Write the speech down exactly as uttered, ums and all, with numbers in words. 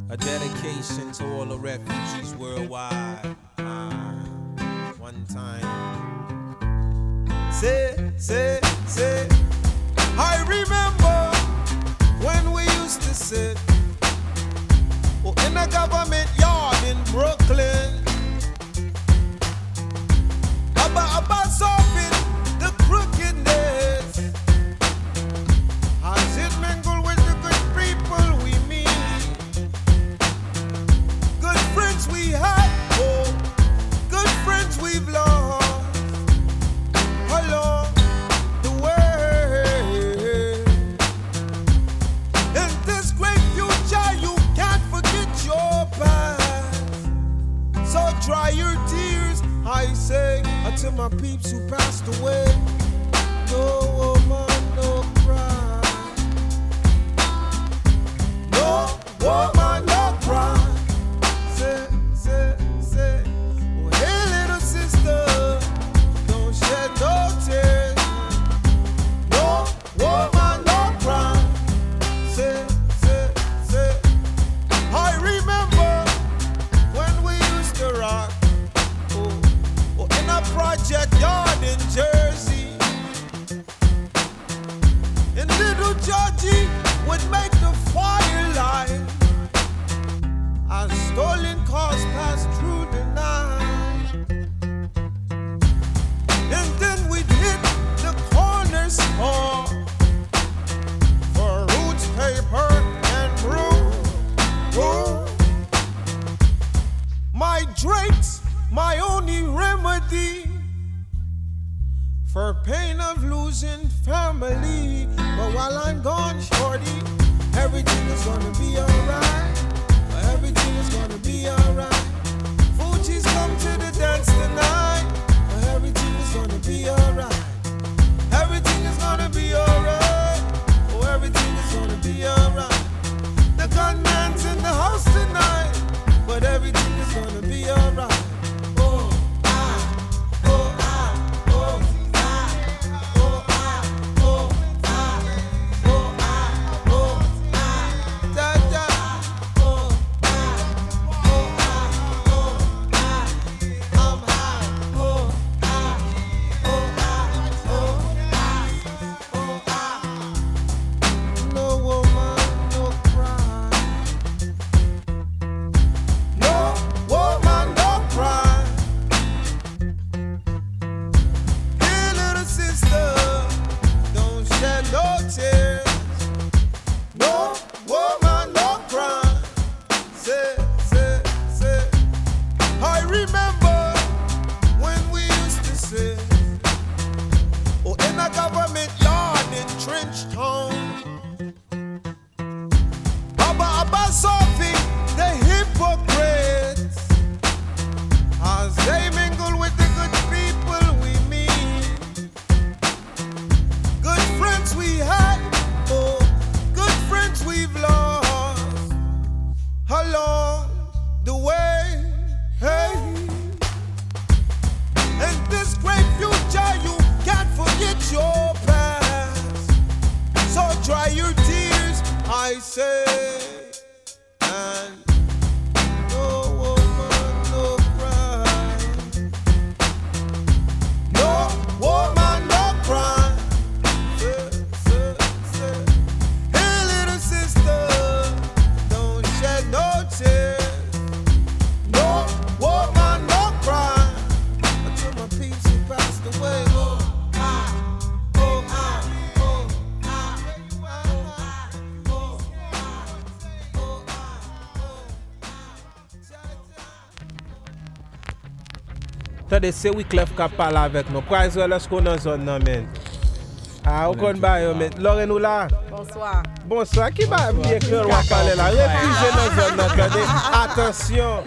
A dedication to all the refugees worldwide. Uh, one time. Say, say, say. I remember when we used to sit oh, in a government yard in Brooklyn. About, about solving the crookedness. As it mingle with the good people we meet. Good friends we had, oh, good friends we've lost. Along the way. In this great future, you can't forget your past. So dry your tears, I say, until my peeps who passed away. No woman, no cry. No woman, no cry. Say, say, say, oh hey little sister, don't shed no tears. No woman, no cry. Say, say, say, I remember when we used to rock. Oh, oh in a project yard in Jersey. And little Georgie would make the fire light as stolen cars passed through the night. And then we'd hit the corner store for roots, paper, and brew. Whoa. My drinks, my only remedy for pain of losing family. But while I'm gone, shorty, everything is gonna be alright. Everything is gonna be alright. Fuji's come to the dance tonight. Everything is gonna be alright. Everything is gonna be alright. Oh, everything is gonna be alright. The gunman's in the house tonight, but everything is gonna be alright. Oh, ah, oh, ah, oh, ah, oh, ah, oh, ah, oh, ah, oh, ah, da, da, oh, ah, oh, ah, oh, ah, I'm high, oh, ah, oh, ah, oh, ah, oh, ah. No woman, no cry. No woman, no cry. Hey, little sister, don't shed no tears. No woman, no cry. Say, say, say. I remember when we used to sit oh, in a government yard in Trenchtown. Baba Abba Sophie, the hypocrites, as they mingle with the good people we meet. Good friends we had, oh, good friends we've lost along the way. Hey, in this great future, you can't forget your past. So dry your tears, I say, and no woman, no cry. No woman, no cry. Say, say, say. Hey, little sister, don't shed no tears. No woman, no cry. Until my peeps who passed away. Oh, ah, oh, ah, oh, ah, oh, ah, oh, Tade se Wyclef ka pale avec nous. Kwa est-ce qu'on dans zone nan men? Ah, on kon ba yo men. Lorraine ou là? Bonsoir. Bonsoir. Qui va bien que on parler là? Réfugié dans zone nan tade. Attention.